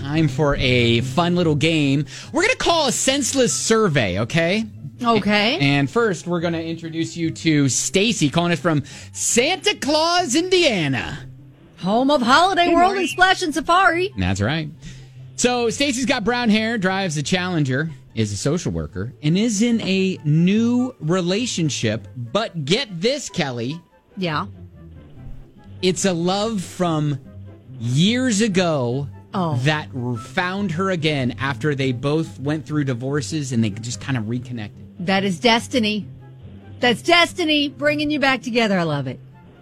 time for a fun little game. We're going to call a senseless survey, okay? Okay. And first, we're going to introduce you to Stacy, calling us from Santa Claus, Indiana. Home of Holiday World and Splash and Safari. That's right. So, Stacy's got brown hair, drives a Challenger, is a social worker, and is in a new relationship. But get this, Kelly. Yeah. It's a love from years ago Oh. that found her again after they both went through divorces and they just kind of reconnected. That is destiny. That's destiny bringing you back together. I love it.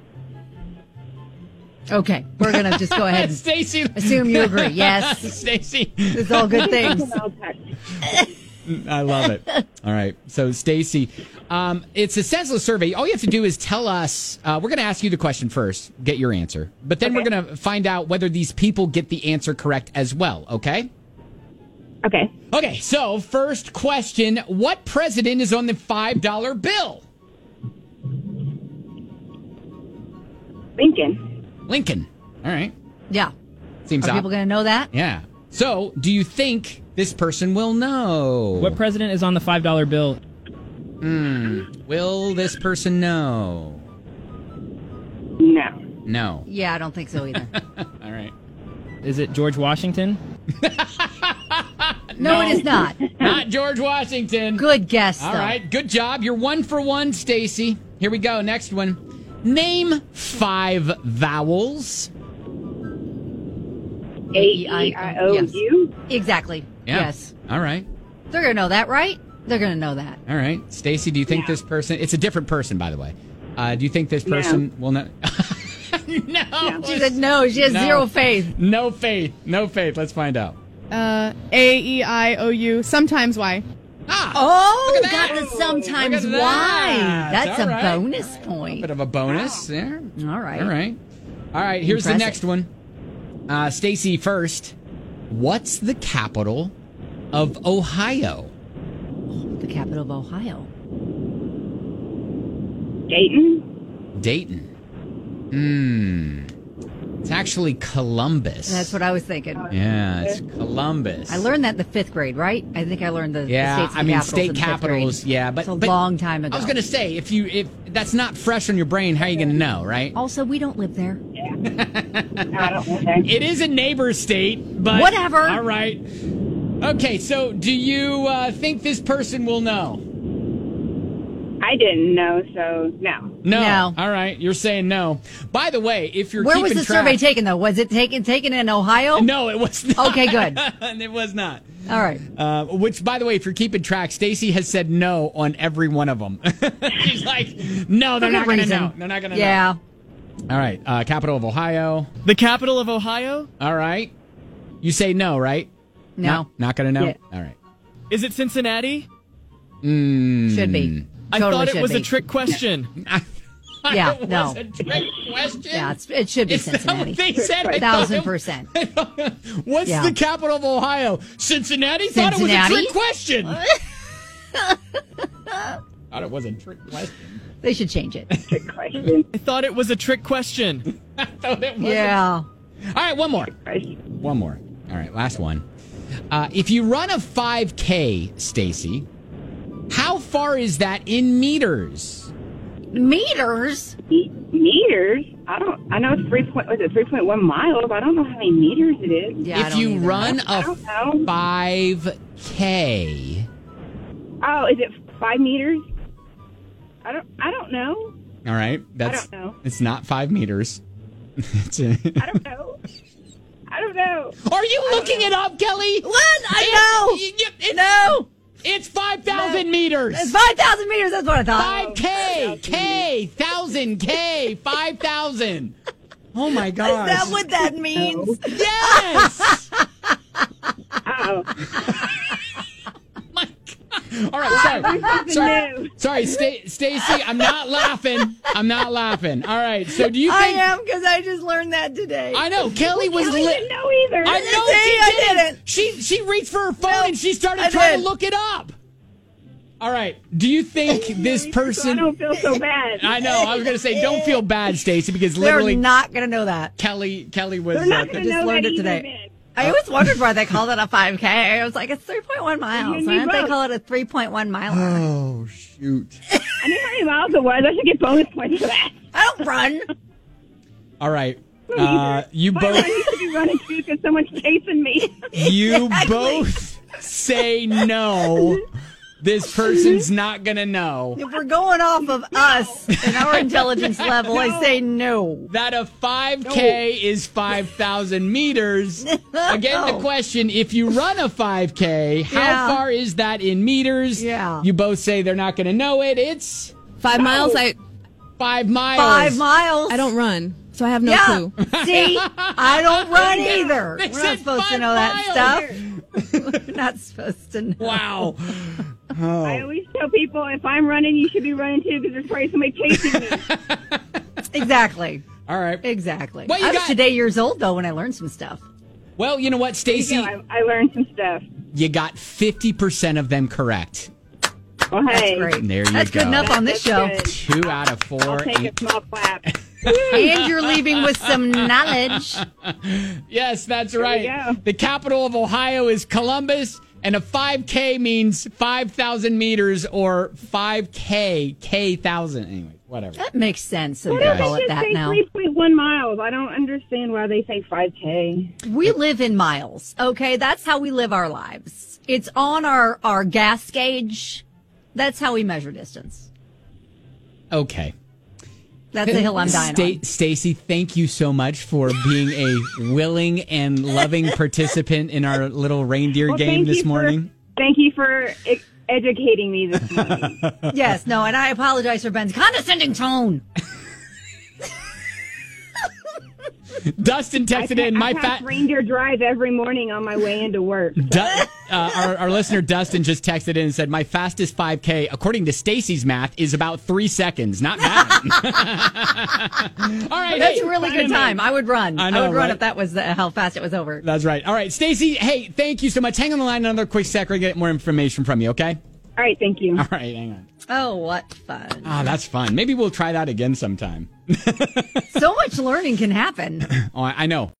Okay, we're going to just go ahead and Stacy, assume you agree. Yes. Stacy. It's all good things. I love it. All right. So, Stacy, it's a senseless survey. All you have to do is tell us. We're going to ask you the question first, get your answer. But then we're going to find out whether these people get the answer correct as well. Okay? Okay. Okay. So, first question. What president is on the $5 bill? Lincoln. All right. Yeah. Seems Are people going to know that? Yeah. So, do you think this person will know? What president is on the $5 bill? Will this person know? No. Yeah, I don't think so either. All right. Is it George Washington? No, it is not. Not George Washington. Good guess, All though. right. Good job. You're 1 for 1, Stacy. Here we go. Next one. Name 5 vowels. A-E-I-O-U? Exactly. Yeah. Yes. All right. They're going to know that, right? They're going to know that. All right. Stacy, do you think this person... It's a different person, by the way. Do you think this person will know... No. She said no. She has zero faith. No faith. No faith. Let's find out. A-E-I-O-U, sometimes Y. Oh, Look at that. got the sometimes Look at why. that. That's All a right. bonus point. Bit of a bonus there. All right. All right. All right. Here's the Impressive. next one. Stacy first. What's the capital of Ohio? The capital of Ohio. Dayton? It's actually Columbus. That's what I was thinking. Yeah, it's Columbus. I learned that in the 5th grade, right? I think I learned the Yeah, states and capitals state in the 5th capitals. grade. Yeah, but It's a but long time ago. I was gonna say if that's not fresh on your brain, how are you gonna know, right? Also, we don't live there. I don't know. It is a neighbor state, but Whatever. All right. Okay, so do you think this person will know? I didn't know, so no. No. All right, you're saying no. By the way, if you're Where keeping was the track, survey taken, though? Was it taken in Ohio? No, it was not. Okay, good. It was not. All right. Which, by the way, if you're keeping track, Stacy has said no on every one of them. She's like, no, they're For not good going to reason. know. They're not going to Yeah. know. All right, capital of Ohio. The capital of Ohio? All right. You say no, right? No. Not going to know? Yeah. All right. Is it Cincinnati? Should be. I Totally thought it should was be. a trick question. Yeah, It no. was a trick question. Yeah, it should be Is that what Cincinnati. they said? I thought 1,000%. What's Yeah. the capital of Ohio? Cincinnati? Thought it was a Cincinnati? trick question. Thought it was a trick question. They should change it. Trick question. I thought it was a trick question. I thought it was. Yeah. All right, one more. One more. All right, last one. If you run a 5K, Stacy, how far is that in meters? Meters? Meters? I know it's 3.1 miles. I don't know how many meters it is. Yeah, I If don't you either. run I a don't know. 5K. Oh, is it 5 meters? I don't know. All right, that's. don't know. It's not 5 meters. I don't know. I don't know. Are you looking it up, Kelly? What? I know. No. It's 5,000 meters. It's 5,000 meters. That's what I thought. 5K, K, 1,000, K, 5,000. Oh my Is gosh. that what that means? Yes. Oh, My God. All right, sorry, Stacy. I'm not laughing. All right, so do you I think? am because I just learned that today. I know Kelly was. I didn't know either. I know See, I didn't. She reached for her phone and she started I trying did. to look it up. All right. Do you think this I person? don't feel so bad. I know. I was going to say, don't feel bad, Stacy, because They're literally not going to know that. Kelly was. They're not going to just know learned that it either, today. man. I always wondered why they called it a 5K. I was like, it's 3.1 miles. Why don't they call it a 3.1 miler? Oh, shoot. I knew how many miles it was. I should get bonus points for that. I don't run. All right. You Why both do I need to be running too because someone's chasing me? you both say no. This person's not going to know. If we're going off of us and our intelligence level, I say no. That a 5K is 5,000 meters. Again, the question, if you run a 5K, how Yeah. far is that in meters? Yeah. You both say they're not going to know it. It's 5 miles. I 5 miles. 5 miles. don't run, so I have no Yeah. clue. See, I don't run either. They We're not said supposed to 5 know that miles. stuff. We're not supposed to know. Wow. I always tell people if I'm running, you should be running too because there's probably somebody chasing me. Exactly. All right. Exactly. Well, you I was got- today years old, though, when I learned some stuff. Well, you know what, Stacy? I learned some stuff. You got 50% of them correct. Well, hey, That's great. There you That's good go. enough on this show. That's 2 out of 4. I'll take a small clap. And you're leaving with some knowledge. Yes, that's we right. go. The capital of Ohio is Columbus, and a 5K means 5,000 meters or 5K, K-thousand. Anyway, whatever. That makes sense. So Why they don't call they it just that say now. 3.1 miles? I don't understand why they say 5K. We live in miles, okay? That's how we live our lives. It's on our gas gauge. That's how we measure distance. Okay. That's the hill I'm dying on. Stacy, thank you so much for being a willing and loving participant in our little reindeer Well, game thank this you morning. Thank you for educating me this morning. Yes, no, and I apologize for Ben's condescending tone. Dustin texted in, I pass reindeer drive every morning on my way into work. our listener Dustin just texted in and said, my fastest 5K, according to Stacy's math, is about 3 seconds. Not bad. All right. That's hey, a really good time. I would run. I know, would run right? if that was how fast it was over. That's right. All right, Stacy, hey, thank you so much. Hang on the line another quick sec. We're going to get more information from you, okay? All right, thank you. All right, hang on. Oh, what fun. Ah, that's fun. Maybe we'll try that again sometime. So much learning can happen. Oh, I know.